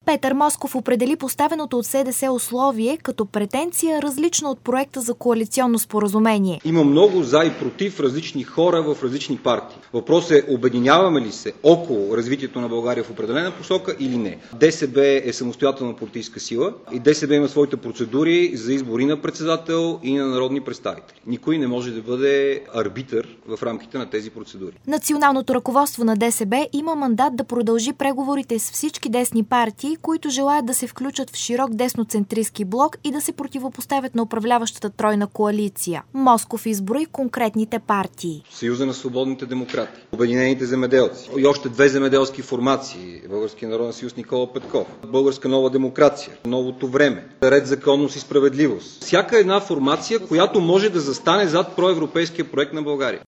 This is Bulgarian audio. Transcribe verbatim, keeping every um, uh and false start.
Петър Москов определи поставеното от СДС условие като претенция, различна от проекта за коалиционно споразумение. Има много за и против различни хора в различни партии. Въпросът е, обединяваме ли се около развитието на България в определена посока или не. ДСБ е самостоятелна политическа сила и ДСБ има своите процедури за избори на председател и на народни представители. Никой не може да бъде арбитър в рамките на тези процедури. Националното ръководство на ДСБ има мандат да продължи преговорите с всички десни партии, които желаят да се включат в широк десноцентристски блок и да се противопоставят на управляващата тройна коалиция. Москов изброи конкретните партии. Съюза на свободните демократи, Обединените земеделци и още две земеделски формации. Българския народен съюз Никола Петков, Българска нова демокрация, Новото време, Ред, законност и справедливост. Всяка една формация, която може да застане зад проевропейския проект на България.